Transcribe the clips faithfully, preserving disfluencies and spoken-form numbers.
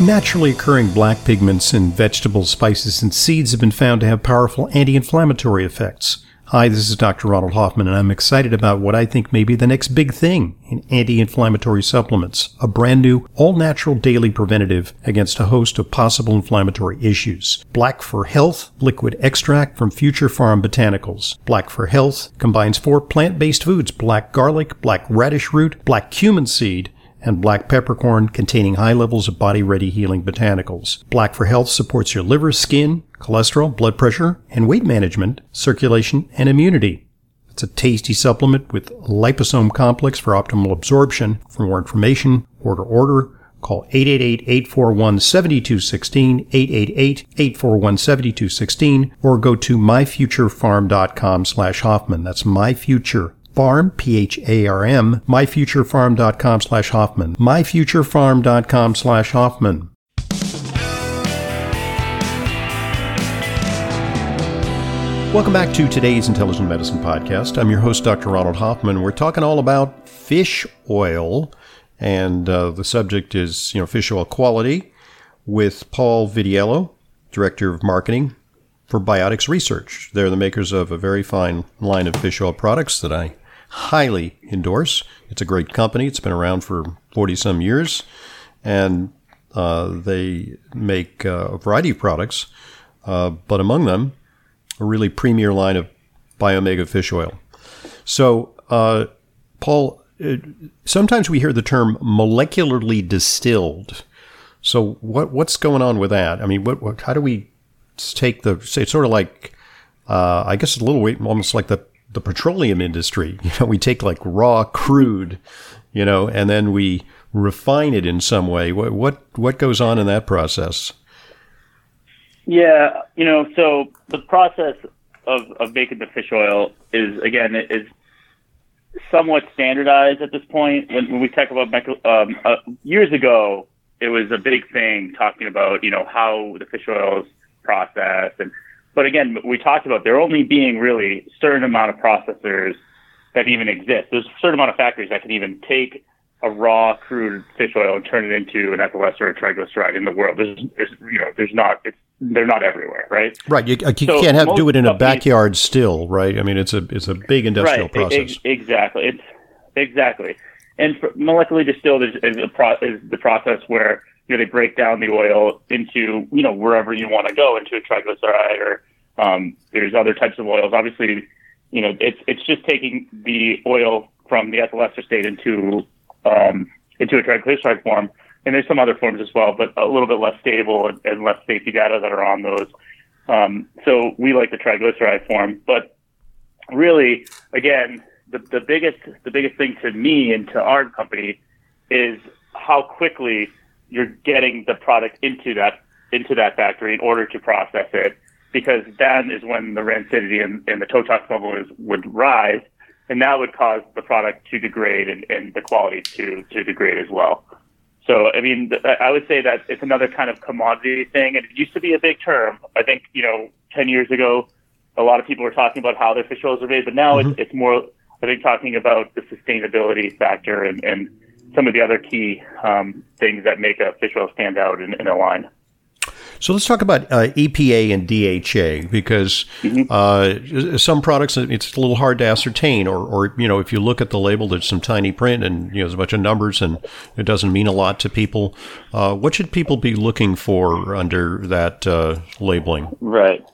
Naturally occurring black pigments in vegetables, spices, and seeds have been found to have powerful anti-inflammatory effects. Hi, this is Doctor Ronald Hoffman, and I'm excited about what I think may be the next big thing in anti-inflammatory supplements, a brand new, all-natural daily preventative against a host of possible inflammatory issues. Black for Health liquid extract from Future Farm Botanicals. Black for Health combines four plant-based foods: black garlic, black radish root, black cumin seed, and black peppercorn, containing high levels of body-ready healing botanicals. Black for Health supports your liver, skin, cholesterol, blood pressure, and weight management, circulation, and immunity. It's a tasty supplement with liposome complex for optimal absorption. For more information, order order. Call eight eight eight, eight four one, seven two one six, eight eight eight, eight four one, seven two one six, or go to myfuturefarm.com slash Hoffman. That's myfuture. Farm, P H A R M, myfuturefarm.com slash Hoffman, myfuturefarm.com slash Hoffman. Welcome back to today's Intelligent Medicine Podcast. I'm your host, Doctor Ronald Hoffman. We're talking all about fish oil, and uh, the subject is, you know, fish oil quality with Paul Vidiello, Director of Marketing for Biotics Research. They're the makers of a very fine line of fish oil products that I highly endorse. It's a great company. It's been around for forty-some years, and uh, they make uh, a variety of products, uh, but among them, a really premier line of Biomega fish oil. So, uh, Paul, uh, sometimes we hear the term molecularly distilled. So what what's going on with that? I mean, what, what how do we take the, say, it's sort of like, uh, I guess a little way, almost like the the petroleum industry. You know, we take like raw crude, you know, and then we refine it in some way. What what what goes on in that process? Yeah, you know, so the process of, of making the fish oil is, again, is somewhat standardized at this point. When, when we talk about um, uh, years ago, it was a big thing talking about, you know, how the fish oil is processed. And but again, we talked about there only being really a certain amount of processors that even exist. There's a certain amount of factories that can even take a raw crude fish oil and turn it into an ethyl ester or triglyceride in the world. There's, there's you know, there's not, it's, they're not everywhere, right? Right. You, you so can't have do it in a backyard still, right? I mean, it's a it's a big industrial right, process. Ex- exactly. It's exactly. And for molecularly distilled is, is, a pro, is the process where, you know, they break down the oil into, you know, wherever you want to go, into a triglyceride, or um, there's other types of oils. Obviously, you know, it's it's just taking the oil from the ethyl ester state into um, into a triglyceride form. And there's some other forms as well, but a little bit less stable and, and less safety data that are on those. Um, so we like the triglyceride form. But really, again, the, the biggest the biggest thing to me and to our company is how quickly you're getting the product into that into that factory in order to process it, because then is when the rancidity and, and the Totox level is, would rise, and that would cause the product to degrade and, and the quality to, to degrade as well. So, I mean, I would say that it's another kind of commodity thing, and it used to be a big term. I think, you know, ten years ago, a lot of people were talking about how their fish oils are made, but now mm-hmm. it's, it's more, I think, talking about the sustainability factor and, and some of the other key um, things that make a fish oil stand out in, in a line. So let's talk about uh, E P A and D H A, because mm-hmm. uh, some products, it's a little hard to ascertain, or, or, you know, if you look at the label, there's some tiny print and, you know, there's a bunch of numbers and it doesn't mean a lot to people. Uh, what should people be looking for under that uh, labeling? Right.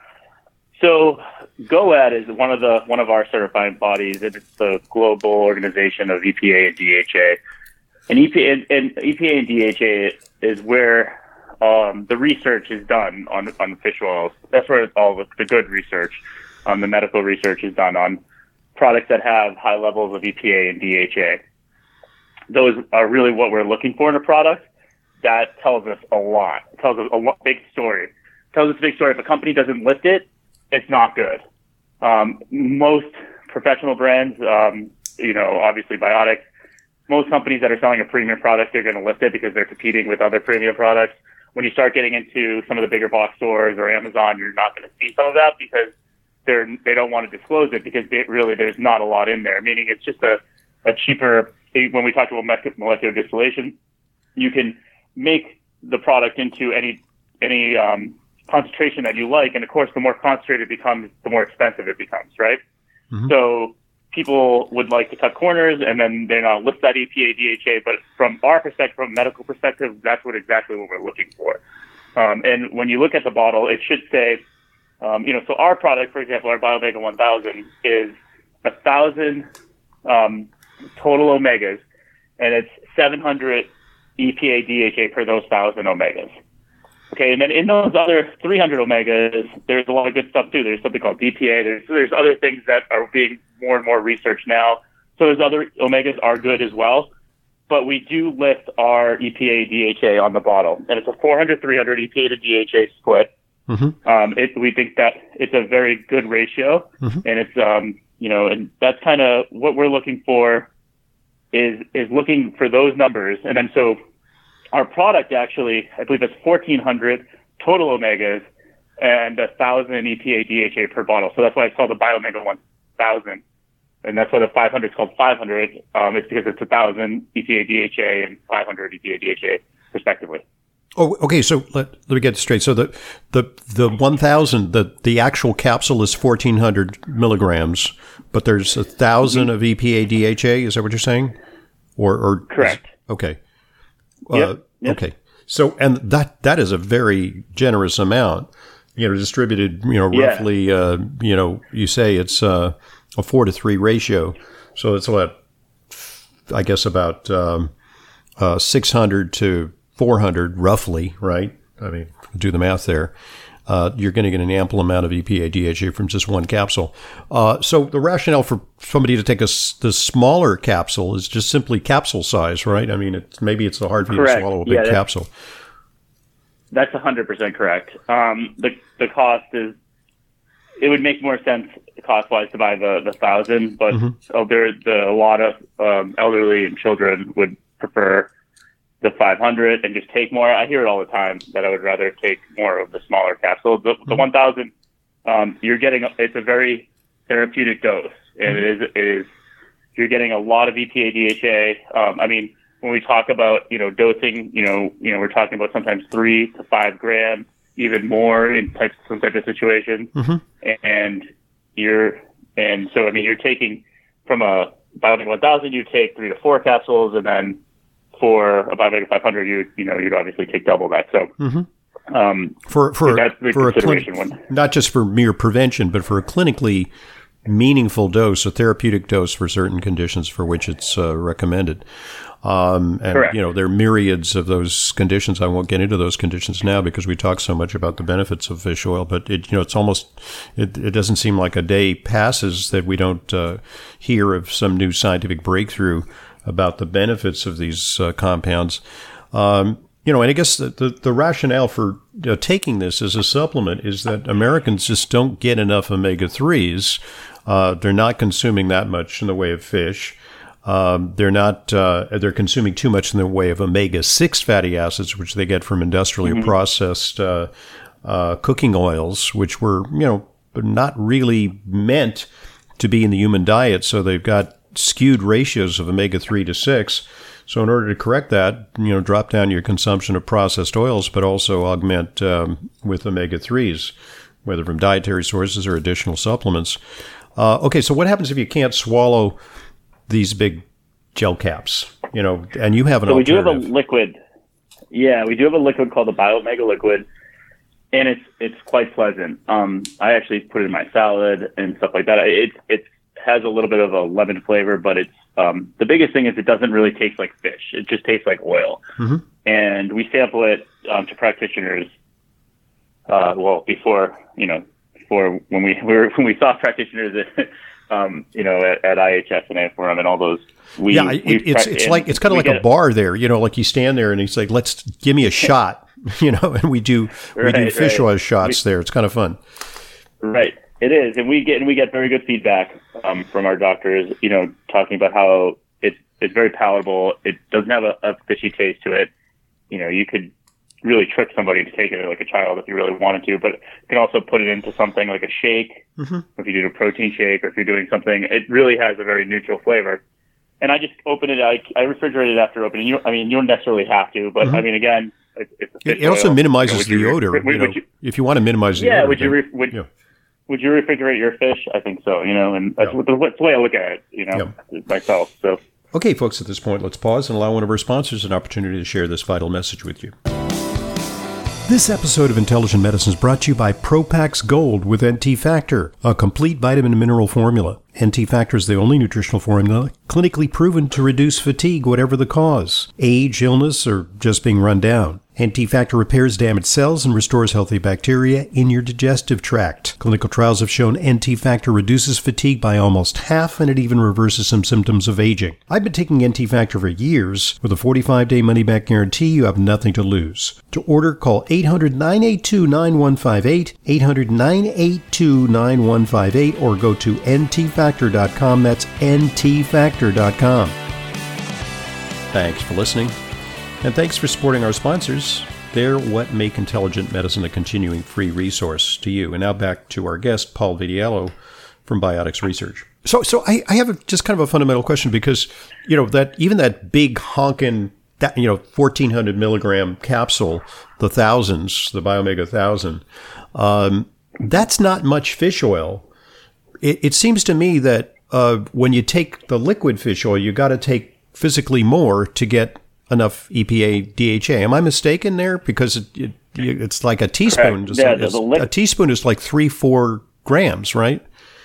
So G O A D is one of the one of our certifying bodies, and it's the global organization of E P A and D H A. And E P A and, and E P A and D H A is where Um, the research is done on on fish oils. That's where all the, the good research, um, the medical research is done on products that have high levels of E P A and D H A. Those are really what we're looking for in a product. That tells us a lot. It tells us a lot, big story. It tells us a big story. If a company doesn't list it, it's not good. Um, most professional brands, um, you know, obviously Biotics, most companies that are selling a premium product, they're going to list it because they're competing with other premium products. When you start getting into some of the bigger box stores or Amazon, you're not going to see some of that because they're, they don't want to disclose it, because they, really there's not a lot in there, meaning it's just a, a cheaper, when we talk about molecular distillation, you can make the product into any any um, concentration that you like. And of course, the more concentrated it becomes, the more expensive it becomes, right? Mm-hmm. So people would like to cut corners, and then they're not list that E P A, D H A. But from our perspective, from a medical perspective, that's what exactly what we're looking for. Um, and when you look at the bottle, it should say, um, you know, so our product, for example, our BioMega one thousand is a thousand um, total omegas, and it's seven hundred E P A, D H A per those thousand omegas. Okay, and then in those other three hundred omegas, there's a lot of good stuff too. There's something called D P A. There's there's other things that are being more and more researched now. So those other omegas are good as well. But we do list our E P A, D H A on the bottle, and it's a four hundred, three hundred E P A to D H A split. Mm-hmm. Um, it, we think that it's a very good ratio, mm-hmm. and it's um, you know, and that's kind of what we're looking for. Is is looking for those numbers, and then so. Our product actually, I believe it's fourteen hundred total omegas and one thousand E P A, D H A per bottle. So that's why it's called the BioMega one thousand. And that's why the five hundred is called five hundred. Um, it's because it's one thousand E P A, D H A and five hundred E P A, D H A respectively. Oh, okay. So let, let me get this straight. So the the the one thousand, the the actual capsule is fourteen hundred milligrams, but there's one thousand mm-hmm. of E P A, D H A. Is that what you're saying? Or, or correct. Is, okay. Uh, yep, yep. Okay. So, and that, that is a very generous amount, you know, distributed, you know, roughly, yeah. uh, you know, you say it's, uh, a four to three ratio. So it's what, I guess about, um, uh, six hundred to four hundred roughly, right? I mean, do the math there. Uh, you're going to get an ample amount of E P A, D H A from just one capsule. Uh, so the rationale for somebody to take a the smaller capsule is just simply capsule size, right? I mean, it's, maybe it's hard for correct. you to swallow a big yeah, that's, capsule. That's one hundred percent correct. Um, the the cost is, it would make more sense cost-wise to buy the, the one thousand, but mm-hmm. oh, there, the, a lot of um, elderly and children would prefer the five hundred and just take more. I hear it all the time that I would rather take more of the smaller capsule. The, the one thousand, um, you're getting, it's a very therapeutic dose, and it is, it is, you're getting a lot of E P A, D H A. Um, I mean, when we talk about, you know, dosing, you know, you know, we're talking about sometimes three to five grams, even more in types, some type of situation. Mm-hmm. And you're, and so, I mean, you're taking from a BioMega one thousand, you take three to four capsules, and then for a BioMega five hundred, you you know you'd obviously take double that. So mm-hmm. um, for for that's the for a consideration clin- one. Not just for mere prevention, but for a clinically meaningful dose, a therapeutic dose for certain conditions for which it's uh, recommended. Um, and Correct. you know there are myriads of those conditions. I won't get into those conditions now because we talk so much about the benefits of fish oil. But it you know it's almost it, it doesn't seem like a day passes that we don't uh, hear of some new scientific breakthrough about the benefits of these uh, compounds. Um, you know, and I guess the, the, the rationale for uh, taking this as a supplement is that Americans just don't get enough omega threes. Uh, they're not consuming that much in the way of fish. Um, they're not, uh, they're consuming too much in the way of omega six fatty acids, which they get from industrially mm-hmm. processed uh, uh, cooking oils, which were, you know, not really meant to be in the human diet. So they've got skewed ratios of omega three to six. So in order to correct that, you know, drop down your consumption of processed oils, but also augment um, with omega threes, whether from dietary sources or additional supplements. Uh, okay, so what happens if you can't swallow these big gel caps? You know, and you have an so alternative. we do have a liquid. Yeah, we do have a liquid called the BioMega liquid, and it's it's quite pleasant. Um, I actually put it in my salad and stuff like that. It it has a little bit of a lemon flavor, but it's um, the biggest thing is it doesn't really taste like fish. It just tastes like oil. Mm-hmm. And we sample it um, to practitioners. Uh, well, before you know, before when we, we were, when we saw practitioners at um, you know at, at I H S and A F O R M and all those. We, yeah, it, it's it's like it's kind of like a bar there. You know, like you stand there and he's like, "Let's give me a shot." You know, and we do we right, do fish right. oil shots we, there. It's kind of fun. Right. It is, and we get and we get very good feedback um, from our doctors. You know, talking about how it's it's very palatable. It doesn't have a, a fishy taste to it. You know, you could really trick somebody to take it like a child if you really wanted to, but you can also put it into something like a shake. Mm-hmm. If you do a protein shake, or if you're doing something, it really has a very neutral flavor. And I just open it. I, I refrigerate it after opening. You, I mean, you don't necessarily have to, but mm-hmm. I mean, again, It's, it's a fish It also oil. minimizes You know, the would you odor. re- would, you know, would you, if you want to minimize the yeah, odor. would you then- re- would, yeah. would you refrigerate your fish? I think so. You know, and that's, Yeah. what, that's the way I look at it. You know, myself. So. Okay, folks, at this point, let's pause and allow one of our sponsors an opportunity to share this vital message with you. This episode of Intelligent Medicine is brought to you by Propax Gold with N T Factor, a complete vitamin and mineral formula. N T Factor is the only nutritional formula clinically proven to reduce fatigue, whatever the cause, age, illness, or just being run down. N T Factor repairs damaged cells and restores healthy bacteria in your digestive tract. Clinical trials have shown N T Factor reduces fatigue by almost half, and it even reverses some symptoms of aging. I've been taking N T Factor for years. With a forty-five day money-back guarantee, you have nothing to lose. To order, call eight hundred, nine eight two, nine one five eight, eight hundred, nine eight two, nine one five eight, or go to N T factor dot com. That's N T factor dot com. Thanks for listening. And thanks for supporting our sponsors. They're what make Intelligent Medicine a continuing free resource to you. And now back to our guest, Paul Vidiello from Biotics Research. So, so I, I have a, just kind of a fundamental question because, you know, that even that big honkin', that, you know, fourteen hundred milligram capsule, the thousands, the Biomega thousand, um, that's not much fish oil. It, it seems to me that uh, when you take the liquid fish oil, you got to take physically more to get enough E P A D H A. Am I mistaken there? Because it, it, it's like a teaspoon. Just Yeah, like, the- it's- the li- a teaspoon is like three, four grams, right?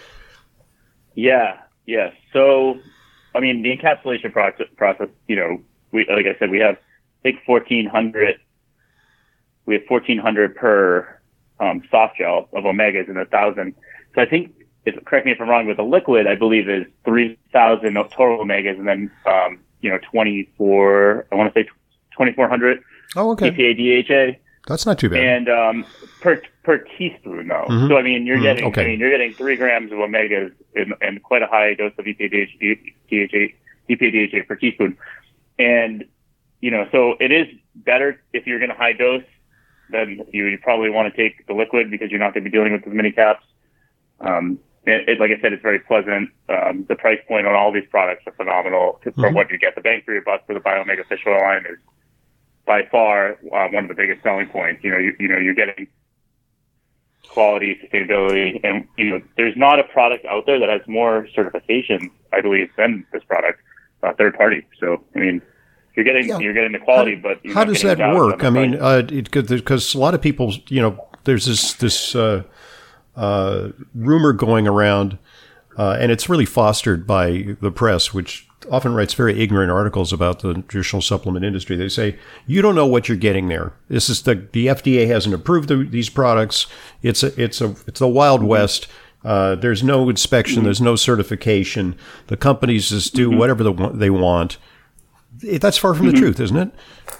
Yeah, yeah. So, I mean, the encapsulation process, process, you know, we, like I said, we have, I think, fourteen hundred, we have fourteen hundred per um, soft gel of omegas and a thousand. So I think, if, correct me if I'm wrong, with the liquid, I believe is three thousand total omegas and then, um, you know, twenty-four, I want to say twenty-four hundred Oh, okay. E P A D H A. That's not too bad. And um, per per teaspoon, though. Mhm. So I mean, you're Mhm. getting, Okay. I mean, you're getting three grams of omegas and, and quite a high dose of E P A D H A, E P A D H A per teaspoon. And you know, so it is better if you're going to high dose, then you, you probably want to take the liquid because you're not going to be dealing with as many caps. Um, it, it, like I said, it's very pleasant. Um, the price point on all these products are phenomenal for Mhm. what you get. The bang for your buck for the Biomega fish oil line is by far uh, one of the biggest selling points. You know, you, you know, you're getting quality, sustainability, and you know, there's not a product out there that has more certifications, I believe, than this product, uh, third party. So, I mean, you're getting Yeah. you're getting the quality, but you're How not does getting that down work? I on the mean, price. uh, it, because a lot of people, you know, there's this this uh, uh, rumor going around, uh, and it's really fostered by the press, which often writes very ignorant articles about the nutritional supplement industry. They say, you don't know what you're getting there. This is the the F D A hasn't approved the, these products. It's a it's a it's the Wild West. Uh, there's no inspection. There's no certification. The companies just do whatever the, they want. It, that's far from the truth, isn't it?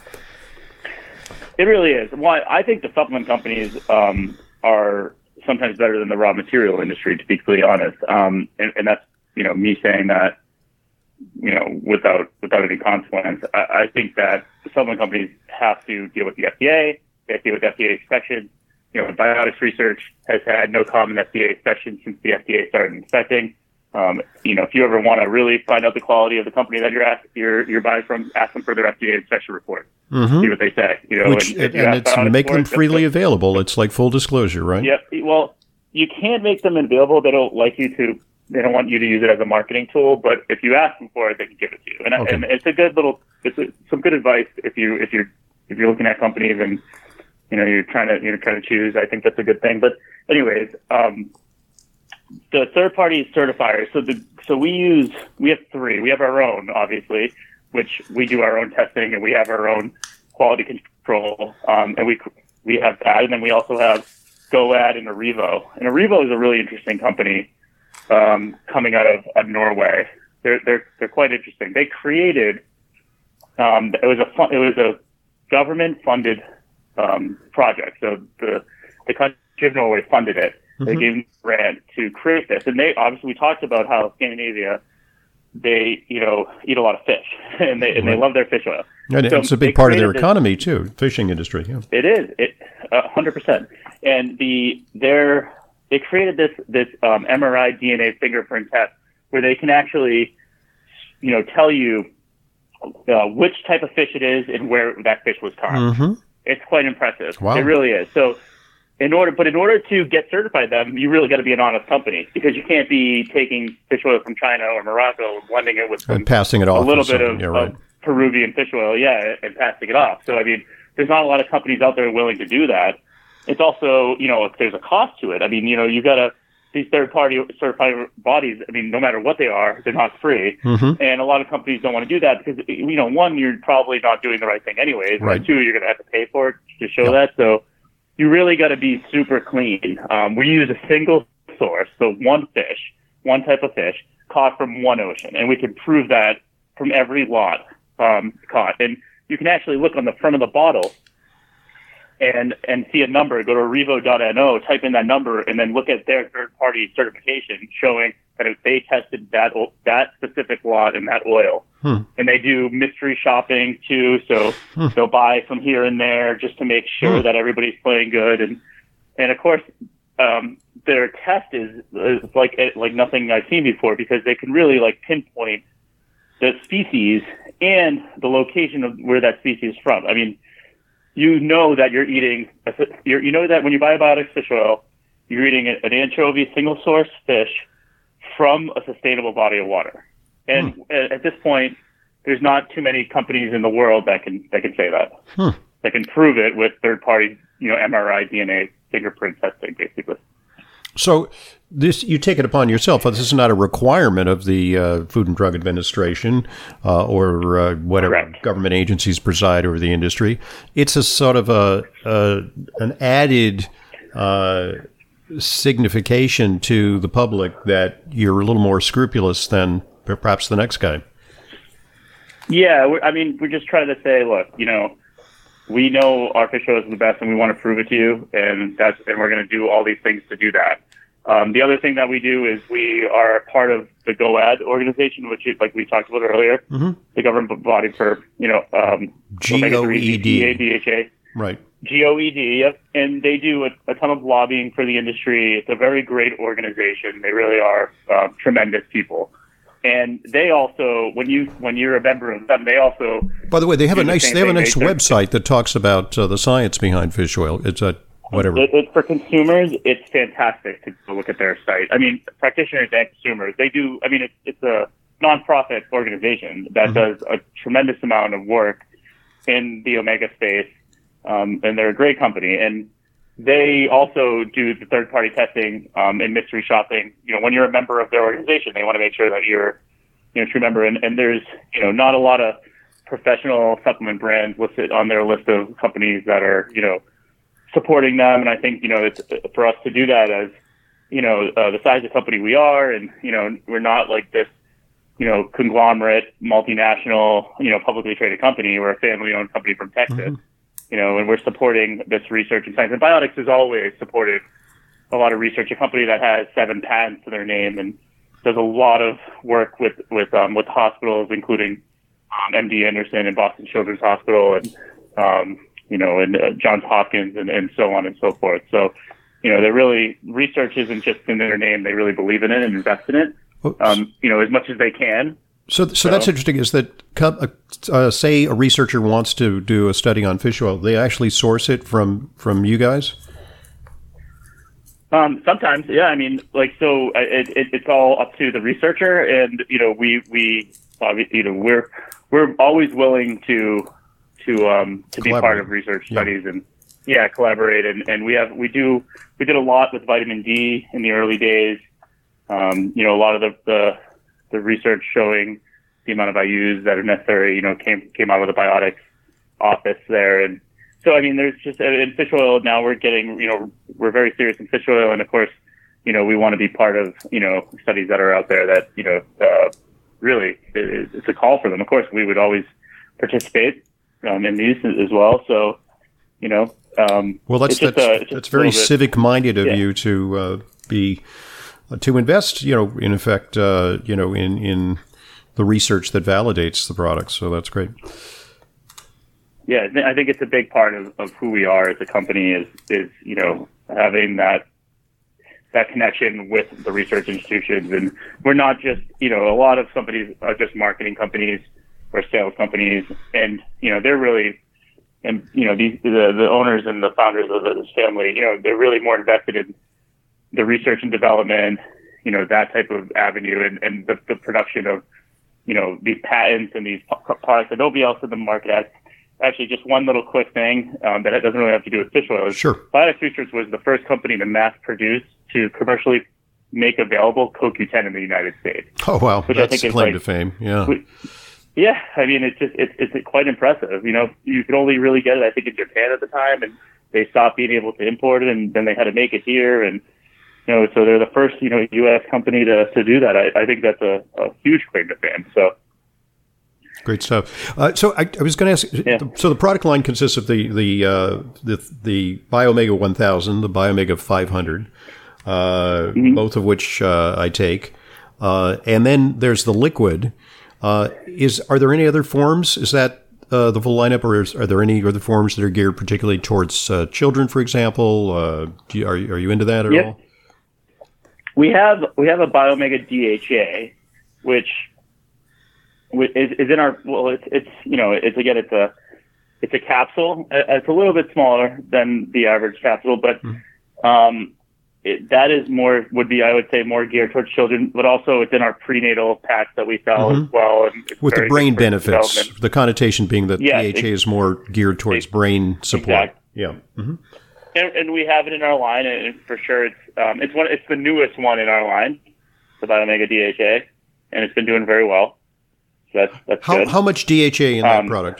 It really is. Well, I think the supplement companies um, are sometimes better than the raw material industry, to be completely honest. Um, and, and that's, you know, me saying that, you know, without without any consequence. I, I think that the supplement companies have to deal with the F D A. They have to deal with F D A inspection. You know, Biotics Research has had no common F D A inspection since the F D A started inspecting. Um, you know, if you ever want to really find out the quality of the company that you're ask, you're you're buying from, ask them for their F D A inspection report. Mm-hmm. See what they say. You know, Which, and, and, if you ask it's Biotics make for them it, freely that's- available. It's like full disclosure, right? Yep. Well, you can make them available. They don't like you to. They don't want you to use it as a marketing tool. But if you ask them for it, they can give it to you. And, Okay. and it's a good little. It's a, some good advice if you if you're if you're looking at companies and you know you're trying to you're trying to choose. I think that's a good thing. But anyways, um, the third party certifiers. So the so we use we have three. We have our own, obviously, which we do our own testing and we have our own quality control. Um, and we we have that, and then we also have GoAd and Arrivo. And Arrivo is a really interesting company um, coming out of, of Norway. They're they're they're quite interesting. They created um, it was a fun, it was a government funded um, project. So the the country of Norway funded it. They Mhm. gave them a grant to create this, and they obviously we talked about how Scandinavia they you know eat a lot of fish and they and they Right. love their fish oil. And So it's a they big part of their created this- economy too, fishing industry. Yeah. It is it a hundred percent. And the their they created this this um, M R I D N A fingerprint test where they can actually you know tell you uh, which type of fish it is and where that fish was caught. Mm-hmm. It's quite impressive. Wow. It really is. So in order, but in order to get certified them, you really got to be an honest company, because you can't be taking fish oil from China or Morocco and blending it with some, and passing it off a little bit of, yeah, right. of Peruvian fish oil, yeah, and passing it off. So, I mean, there's not a lot of companies out there willing to do that. It's also, you know, there's a cost to it. I mean, you know, you got to, these third-party certified bodies, I mean, no matter what they are, they're not free. Mm-hmm. And a lot of companies don't want to do that because, you know, one, you're probably not doing the right thing anyways. Right. And two, you're going to have to pay for it to show Yep. that. So you really got to be super clean. Um, we use a single source, so one fish, one type of fish, caught from one ocean. And we can prove that from every lot um, caught. And you can actually look on the front of the bottle and and see a number. Go to revo dot no, type in that number, and then look at their third-party certification showing that if they tested that o- that specific lot and that oil. Hmm. And they do mystery shopping too, so Hmm. they'll buy from here and there just to make sure Hmm. that everybody's playing good. And and of course, um, their test is, is like like nothing I've seen before, because they can really like pinpoint the species and the location of where that species is from. I mean, you know that you're eating, a, you're, you know that when you buy a Biotics fish oil, you're eating an anchovy single source fish from a sustainable body of water. And Hmm. at, at this point, there's not too many companies in the world that can that can say that. Hmm. That can prove it with third party, you know, M R I, D N A, fingerprint testing, basically. So this, you take it upon yourself. This is not a requirement of the uh, Food and Drug Administration uh, or uh, whatever Correct. government agencies preside over the industry. It's a sort of a, a an added uh, signification to the public that you're a little more scrupulous than perhaps the next guy. Yeah, we- I mean, we're just trying to say, look, you know, we know our fish oil is the best, and we want to prove it to you, and that's and we're going to do all these things to do that. Um, the other thing that we do is we are part of the GOAD organization, which is, like we talked about earlier, Mm-hmm. the government body for, you know, um, G O E D. D H A. Right. G O E D, yep. And they do a, a ton of lobbying for the industry. It's a very great organization. They really are uh, tremendous people. And they also, when you when you're a member of them, they also. By the way, they have do a the nice same they have a thing. nice They start- website that talks about uh, the science behind fish oil. It's a whatever. It, it's for consumers. It's fantastic to go look at their site. I mean, practitioners and consumers. They do. I mean, it's it's a nonprofit organization that Mhm. does a tremendous amount of work in the omega space, um, and they're a great company. And they also do the third-party testing um, and mystery shopping. You know, when you're a member of their organization, they want to make sure that you're, you know, true member. And, and there's, you know, not a lot of professional supplement brands listed on their list of companies that are, you know, supporting them. And I think, you know, it's for us to do that as, you know, uh, the size of company we are, and, you know, we're not like this, you know, conglomerate, multinational, you know, publicly traded company. We're a family-owned company from Texas. Mhm. You know, and we're supporting this research and science. And Biotics has always supported a lot of research. A company that has seven patents to their name and does a lot of work with with um, with hospitals, including um, M D Anderson and Boston Children's Hospital, and um, you know, and uh, Johns Hopkins, and, and so on and so forth. So, you know, they're really research isn't just in their name; they really believe in it and invest in it. Um, you know, as much as they can. So, so that's interesting. Is that uh, uh, say a researcher wants to do a study on fish oil, they actually source it from from you guys? Um, sometimes, yeah. I mean, like, so it, it, it's all up to the researcher, and you know, we we obviously, you know, we're we're always willing to to um to be part of research Yeah. studies and yeah, collaborate, and, and we have we do we did a lot with vitamin D in the early days. Um, you know, a lot of the, the the research showing the amount of I U's that are necessary, you know, came came out of the Biotics office there. And so, I mean, there's just, in fish oil now we're getting, you know, we're very serious in fish oil. And of course, you know, we want to be part of, you know, studies that are out there that, you know, uh, really it, it's a call for them. Of course, we would always participate um, in these as well. So, you know, um, well, that's it's just, that's, uh, it's just that's a very little bit- civic minded of yeah. you to uh, be uh, to invest, you know, in effect, uh, you know, in in the research that validates the product. So that's great. Yeah, I think it's a big part of, of who we are as a company is, is, you know, having that that connection with the research institutions. And we're not just, you know, a lot of companies are just marketing companies or sales companies. And, you know, they're really, and you know, these the, the owners and the founders of this family, you know, they're really more invested in the research and development, you know, that type of avenue, and, and the, the production of, you know, these patents and these products that nobody else in the market has. Actually, just one little quick thing um, that doesn't really have to do with fish oil. Sure. Biodex Research was the first company to mass produce to commercially make available C O Q ten in the United States. Oh, wow. Which That's I think claim is like, to fame. Yeah. Yeah. I mean, it's just, it's, it's quite impressive. You know, you could only really get it, I think, in Japan at the time, and they stopped being able to import it, and then they had to make it here. And, you know, so they're the first, you know, U S company to, to do that. I, I think that's a, a huge claim to fame. So. Great stuff. Uh, so I, I was going to ask. Yeah. So the product line consists of the the uh, the, the Biomega one thousand, the Biomega five hundred, uh, mm-hmm. both of which uh, I take, uh, and then there's the liquid. Uh, is are there any other forms? Is that uh, the full lineup, or is, are there any other forms that are geared particularly towards uh, children, for example? Uh, do you, are are you into that at yep. all? We have we have a Biomega D H A, which. Is, is in our well, it's it's you know it's again it's a it's a capsule. It's a little bit smaller than the average capsule, but mm-hmm. um, it, that is more would be I would say more geared towards children, but also it's in our prenatal packs that we sell mm-hmm. as well. And with the brain benefits, the connotation being that yeah, D H A it, is more geared towards it, brain support. Exactly. Yeah, mm-hmm. and, and we have it in our line, and for sure it's um, it's one it's the newest one in our line, the Biomega D H A, and it's been doing very well. That's, that's how, good. how much D H A in that um, product?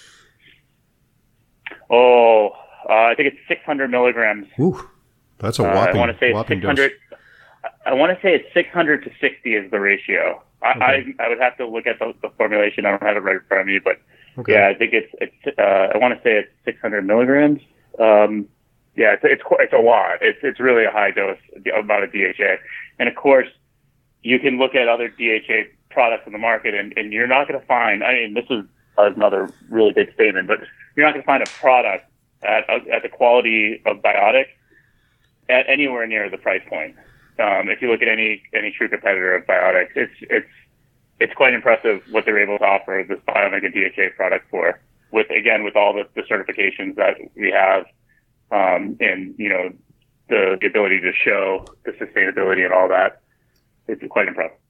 Oh, uh, I think it's six hundred milligrams. Ooh, that's a whopping. Uh, I want to say it's six hundred. Dose. I want to say it's six hundred to sixty is the ratio. I, okay. I I would have to look at the, the formulation. I don't have it right in front of me, but okay. yeah, I think it's it's. Uh, I want to say it's six hundred milligrams. Um, yeah, it's it's it's a lot. It's it's really a high dose amount of D H A, and of course, you can look at other D H A products in the market, and, and you're not going to find, I mean, this is another really big statement, but you're not going to find a product at at the quality of Biodex at anywhere near the price point. Um, if you look at any any true competitor of Biodex, it's it's it's quite impressive what they're able to offer this Biomega D H A product for, with again with all the, the certifications that we have, um, and you know the, the ability to show the sustainability and all that. It's quite impressive.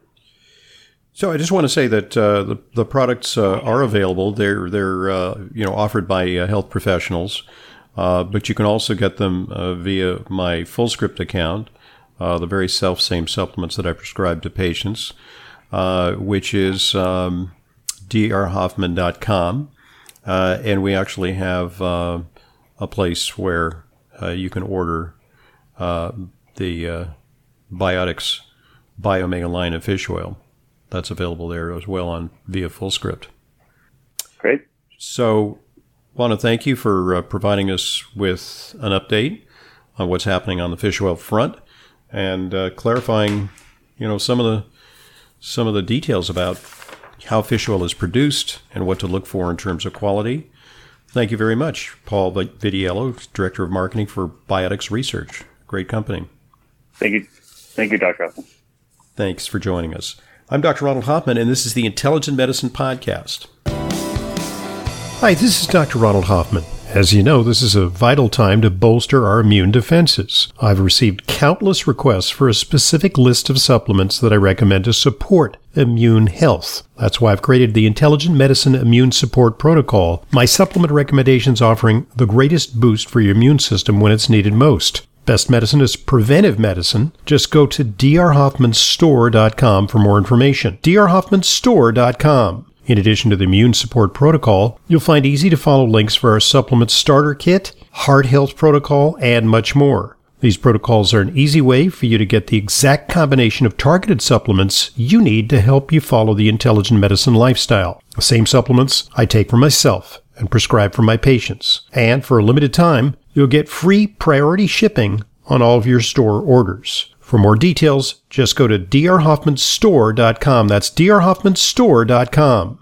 So I just want to say that uh, the the products uh, are available. They're they're uh, you know offered by uh, health professionals, uh, but you can also get them uh, via my Fullscript account, uh, the very self same supplements that I prescribe to patients, uh, which is um, d r hoffman dot com, uh, and we actually have uh, a place where uh, you can order uh, the uh, Biodex Biomega line of fish oil. That's available there as well on via Fullscript. Great. So, want to thank you for uh, providing us with an update on what's happening on the fish oil front, and uh, clarifying, you know, some of the some of the details about how fish oil is produced and what to look for in terms of quality. Thank you very much, Paul Vitiello, Director of Marketing for Biodex Research. Great company. Thank you. Thank you, Doctor Hoffman. Thanks for joining us. I'm Doctor Ronald Hoffman, and this is the Intelligent Medicine Podcast. Hi, this is Doctor Ronald Hoffman. As you know, this is a vital time to bolster our immune defenses. I've received countless requests for a specific list of supplements that I recommend to support immune health. That's why I've created the Intelligent Medicine Immune Support Protocol, my supplement recommendations offering the greatest boost for your immune system when it's needed most. Best medicine is preventive medicine. Just go to d r hoffman store dot com for more information. d r hoffman store dot com. In addition to the immune support protocol, you'll find easy-to-follow links for our supplement starter kit, heart health protocol, and much more. These protocols are an easy way for you to get the exact combination of targeted supplements you need to help you follow the intelligent medicine lifestyle. The same supplements I take for myself and prescribe for my patients. And for a limited time, you'll get free priority shipping on all of your store orders. For more details, just go to d r hoffman store dot com. That's d r hoffman store dot com.